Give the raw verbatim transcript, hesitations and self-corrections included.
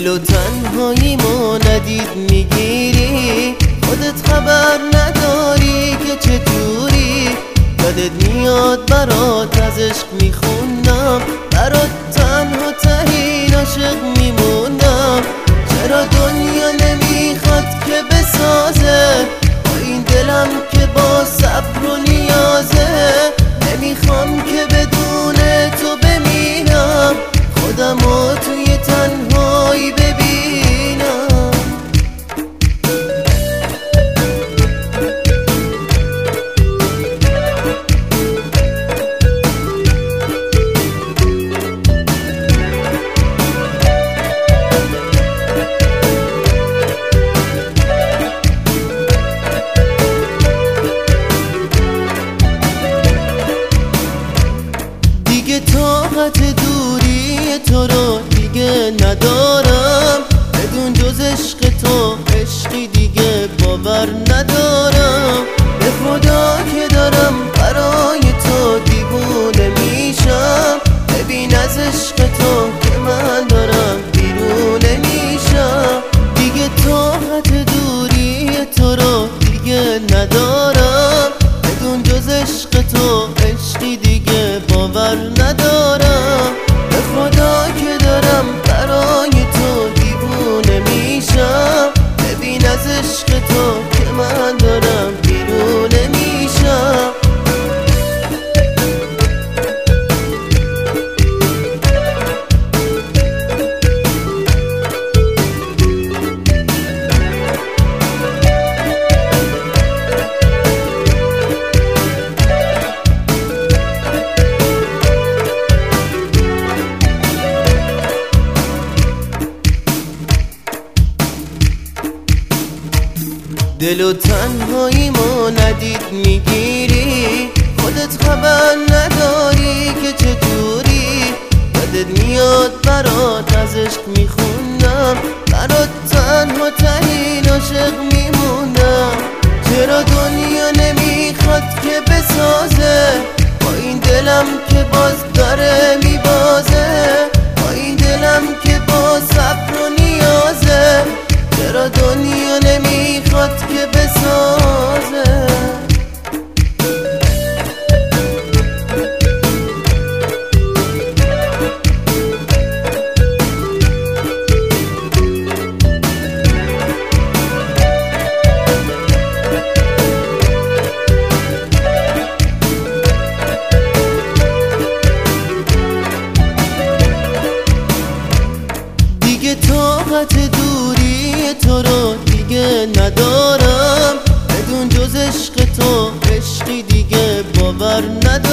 دل و تنهاییمو ندید میگیری، خودت خبر نداری که چطوری. یادت میاد برات از عشق میخوندم، برات تنها ترین عاشق میموندم. چرا دنیا نمیخواد که بسازه با این دلم که با صبر و نیازه؟ نمیخوام که بدون تو بمیرم، خودمو توی تنهایی ببینم. دیگه طاقت دوری تو رو دیگه ندارم، بدون جز عشق تو عشقی دیگه باور ندارم. به خدا که دارم برای تو دیوونه میشم، ببین از عشق تو که من دارم بیرونه میشم. دیگه طاقت دوری تو رو دیگه ندارم، بدون جز عشق تو عشقی دیگه باور ندارم. به خدا که دارم برای تو دیوونه میشم، ببین از عشق تو که من دارم بیرونه میشم. دل و تنهاییمو ندید میگیری، خودت خبر نداری که چطوری. یادت میاد برات از عشق میخوندم، برات تنها ترین عاشق میموندم. چرا دنیا نمیخواد که بسازه با این دلم که باز داره میبازه، با این دلم که با صبر و نیازه. چرا دنیا نمیخواد که بسازه؟ دیگه طاقت دوری تو رو دیگه ندارم، بدون جز عشق تو عشقی دیگه باور ندارم.